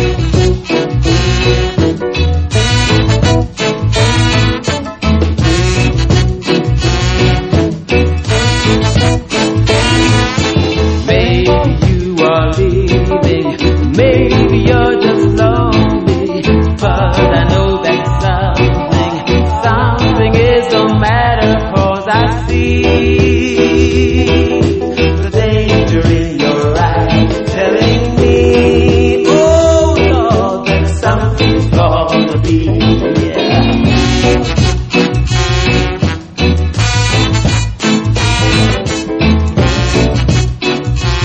Maybe you're just lonely, but I know that something is the matter, 'cause I see the danger in your eyes, telling me, oh Lord, that something's gonna be, yeah.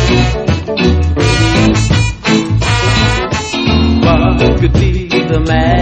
Could be the man